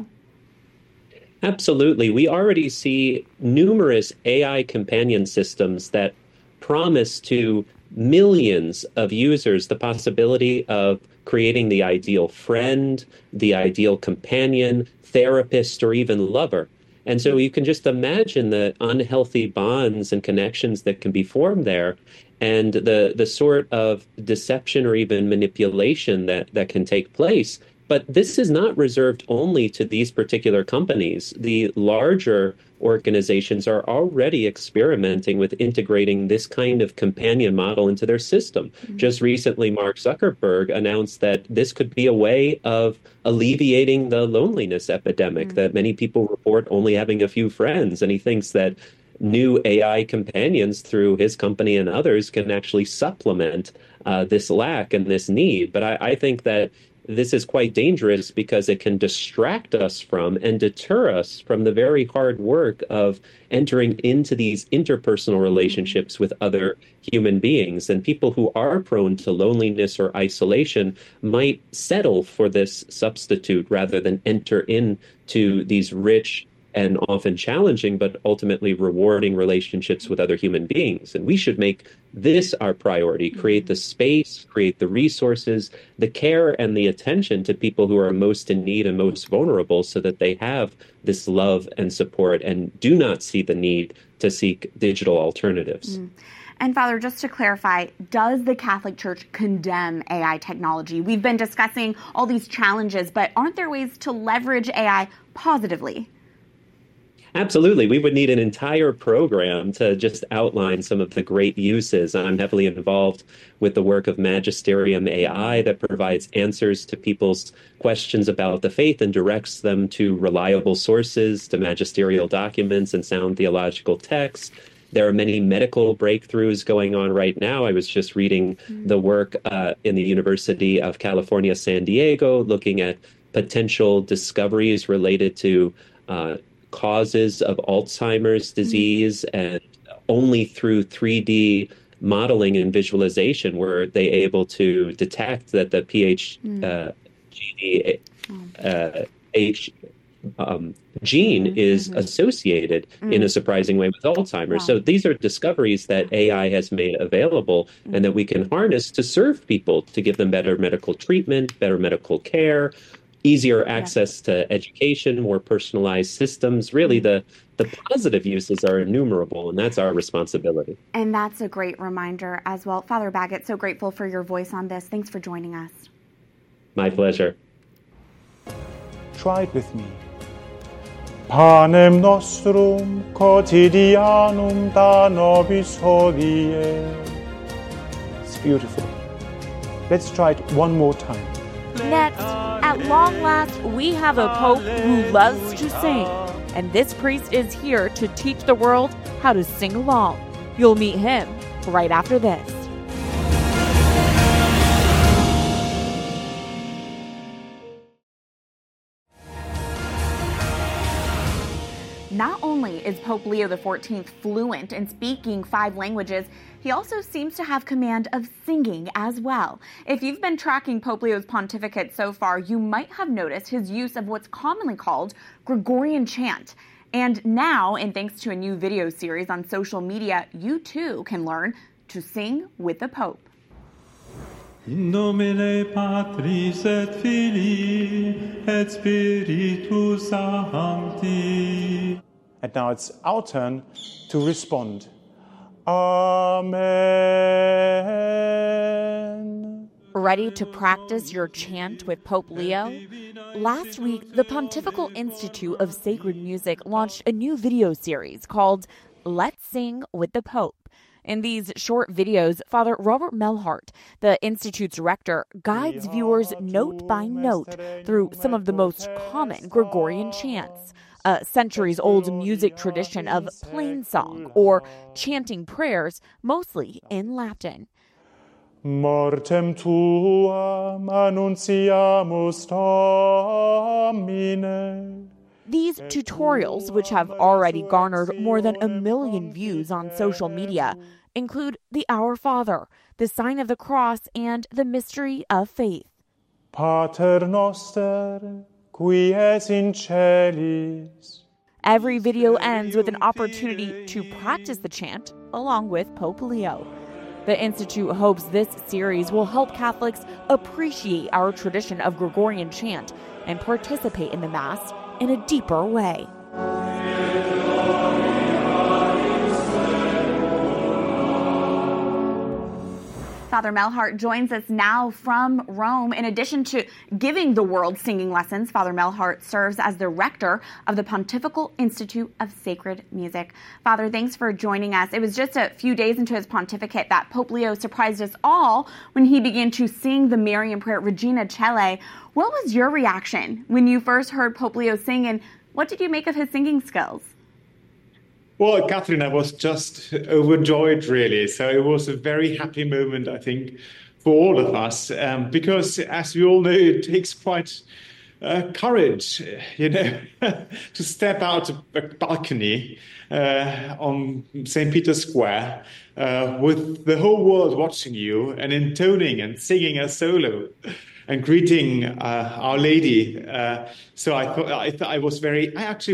Speaker 13: Absolutely. We already see numerous AI companion systems that promise to millions of users the possibility of creating the ideal friend, the ideal companion, therapist, or even lover. And so you can just imagine the unhealthy bonds and connections that can be formed there, and the sort of deception or even manipulation that can take place. But this is not reserved only to these particular companies. The larger organizations are already experimenting with integrating this kind of companion model into their system. Just recently, Mark Zuckerberg announced that this could be a way of alleviating the loneliness epidemic, that many people report only having a few friends. And he thinks that new AI companions through his company and others can actually supplement this lack and this need. But I think that this is quite dangerous because it can distract us from and deter us from the very hard work of entering into these interpersonal relationships with other human beings. And people who are prone to loneliness or isolation might settle for this substitute rather than enter into these rich and often challenging, but ultimately rewarding relationships with other human beings. And we should make this our priority, create the space, create the resources, the care and the attention to people who are most in need and most vulnerable so that they have this love and support and do not see the need to seek digital alternatives.
Speaker 2: And Father, just to clarify, does the Catholic Church condemn AI technology? We've been discussing all these challenges, but aren't there ways to leverage AI positively?
Speaker 13: Absolutely. We would need an entire program to just outline some of the great uses. I'm heavily involved with the work of Magisterium AI that provides answers to people's questions about the faith and directs them to reliable sources, to magisterial documents and sound theological texts. There are many medical breakthroughs going on right now. I was just reading the work in the University of California, San Diego, looking at potential discoveries related to causes of Alzheimer's disease, and only through 3D modeling and visualization were they able to detect that the gene is associated in a surprising way with Alzheimer's. So these are discoveries that AI has made available and that we can harness to serve people, to give them better medical treatment, better medical care, easier access to education, more personalized systems. Really, the positive uses are innumerable, and that's our responsibility.
Speaker 2: And that's a great reminder as well. Father Baggett, so grateful for your voice on this. Thanks for joining us.
Speaker 13: My pleasure.
Speaker 17: Try it with me. Panem nostrum quotidianum da nobis hodie. It's beautiful. Let's try it one more time.
Speaker 18: Next, at long last, we have a pope who loves to sing, and this priest is here to teach the world how to sing along. You'll meet him right after this.
Speaker 2: Not only is Pope Leo XIV fluent in speaking 5 languages, he also seems to have command of singing as well. If you've been tracking Pope Leo's pontificate so far, you might have noticed his use of what's commonly called Gregorian chant. And now, and thanks to a new video series on social media, you too can learn to sing with the Pope.
Speaker 17: In nomine Patris et Filii et Spiritus Sancti. And now it's our turn to respond. Amen.
Speaker 18: Ready to practice your chant with Pope Leo? Last week, the Pontifical Institute of Sacred Music launched a new video series called Let's Sing with the Pope. In these short videos, Father Robert Melhart, the Institute's director, guides viewers note by note through some of the most common Gregorian chants, a centuries-old music tradition of plain song or chanting prayers, mostly in Latin.
Speaker 17: Mortem tuam annunciamus Domine.
Speaker 18: These tutorials, which have already garnered more than 1 million views on social media, include the Our Father, the sign of the cross, and the mystery of faith.
Speaker 17: Pater noster, qui es in celis.
Speaker 18: Every video ends with an opportunity to practice the chant along with Pope Leo. The Institute hopes this series will help Catholics appreciate our tradition of Gregorian chant and participate in the Mass in a deeper way.
Speaker 2: Father Melhart joins us now from Rome. In addition to giving the world singing lessons, Father Melhart serves as the rector of the Pontifical Institute of Sacred Music. Father, thanks for joining us. It was just a few days into his pontificate that Pope Leo surprised us all when he began to sing the Marian prayer Regina Coeli. What was your reaction when you first heard Pope Leo sing, and what did you make of his singing skills?
Speaker 17: Well, Catherine, I was just overjoyed, really. So it was a very happy moment, I think, for all of us, because, as we all know, it takes quite courage, to step out of a balcony on St. Peter's Square with the whole world watching you and intoning and singing a solo and greeting Our Lady. So I was very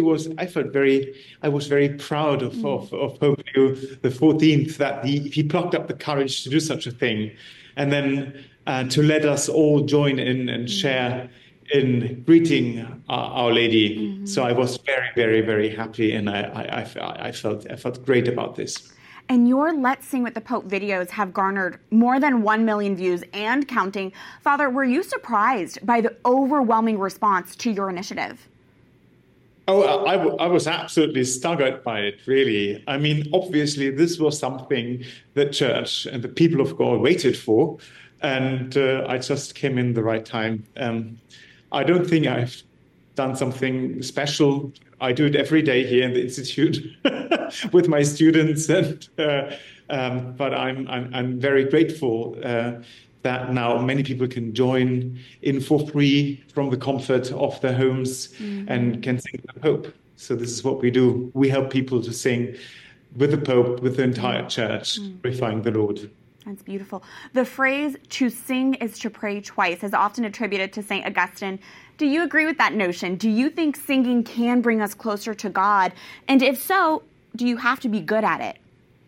Speaker 17: proud of Pope Leo XIV that he plucked up the courage to do such a thing, and then to let us all join in and share in greeting Our Lady. Mm-hmm. So I was very, very, very happy, and I felt great about this.
Speaker 2: And your Let's Sing with the Pope videos have garnered more than 1 million views and counting. Father, were you surprised by the overwhelming response to your initiative?
Speaker 17: Oh, I was absolutely staggered by it, really. I mean, obviously, this was something the Church and the people of God waited for, and I just came in the right time. I don't think I've done something special. I do it every day here in the Institute with my students, and but I'm very grateful that now many people can join in for free from the comfort of their homes and can sing with the Pope. So this is what we do. We help people to sing with the Pope, with the entire Church, glorifying the Lord.
Speaker 2: That's beautiful. The phrase "to sing is to pray twice" is often attributed to St. Augustine. Do you agree with that notion? Do you think singing can bring us closer to God? And if so, do you have to be good at it?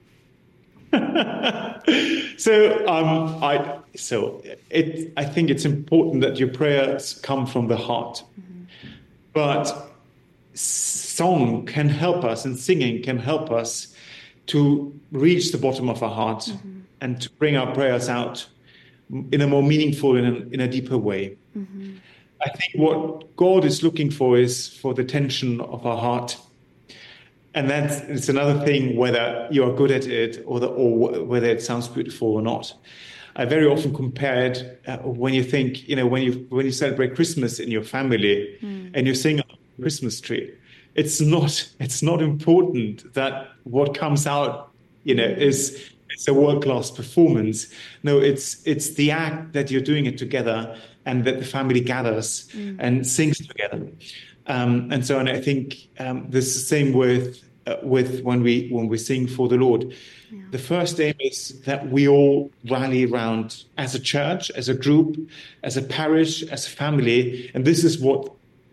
Speaker 17: I think it's important that your prayers come from the heart. But song can help us, and singing can help us to reach the bottom of our heart and to bring our prayers out in a more meaningful, in a deeper way. I think what God is looking for is for the tension of our heart. And it's another thing whether you are good at it or whether it sounds beautiful or not. I very often compare it when you think, when you celebrate Christmas in your family and you sing on the Christmas tree. It's not important that what comes out, is it's a world-class performance. No, it's the act that you're doing it together and that the family gathers and sings together. And I think this is the same with when we sing for the Lord. Yeah. The first aim is that we all rally around as a church, as a group, as a parish, as a family, and this is what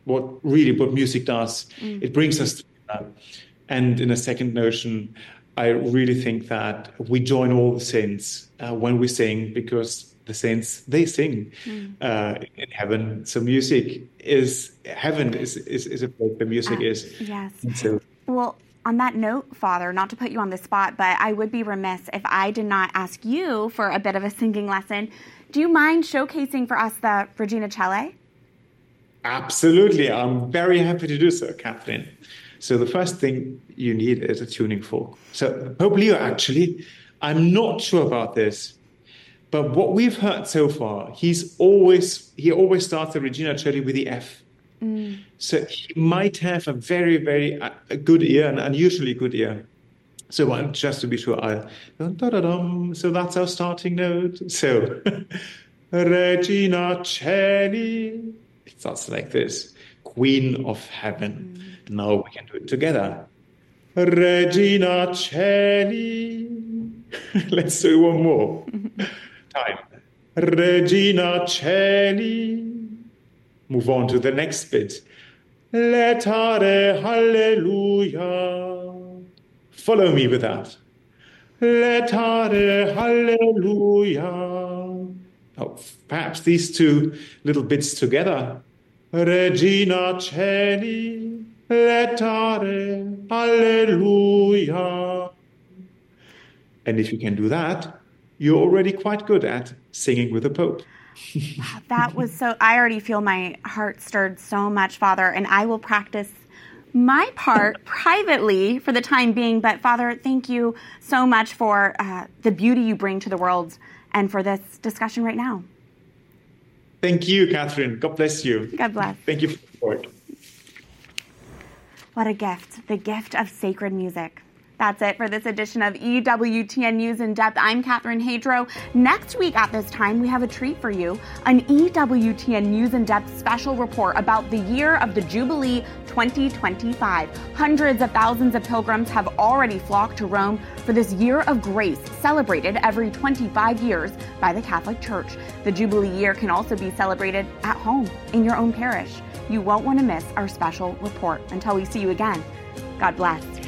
Speaker 17: music does. It brings us together. And in a second notion, I really think that we join all the saints when we sing, because the saints, they sing in heaven. So heaven is a place where music is.
Speaker 2: Yes.
Speaker 17: So,
Speaker 2: well, on that note, Father, not to put you on the spot, but I would be remiss if I did not ask you for a bit of a singing lesson. Do you mind showcasing for us the Regina Coeli?
Speaker 17: Absolutely. I'm very happy to do so, Catherine. So the first thing you need is a tuning fork. So Pope Leo, actually, I'm not sure about this, but what we've heard so far, he always starts the Regina Coeli with the F. So he might have a very, very good ear, an unusually good ear. So just to be sure, so that's our starting note. So Regina Coeli, it starts like this, Queen of Heaven. Now we can do it together. Regina Coeli. Let's do one more time. Regina Coeli. Move on to the next bit. Laetare Hallelujah. Follow me with that. Laetare Hallelujah. Oh, perhaps these two little bits together. Regina Coeli. Laetare Hallelujah. And if you can do that, you're already quite good at singing with the Pope.
Speaker 2: That was so, I already feel my heart stirred so much, Father, and I will practice my part privately for the time being. But Father, thank you so much for the beauty you bring to the world and for this discussion right now.
Speaker 17: Thank you, Catherine. God bless you.
Speaker 2: God bless.
Speaker 17: Thank you for the support.
Speaker 2: What a gift, the gift of sacred music. That's it for this edition of EWTN News in Depth. I'm Catherine Hadro. Next week at this time, we have a treat for you, an EWTN News in Depth special report about the year of the Jubilee 2025. Hundreds of thousands of pilgrims have already flocked to Rome for this year of grace, celebrated every 25 years by the Catholic Church. The Jubilee year can also be celebrated at home, in your own parish. You won't want to miss our special report. Until we see you again, God bless.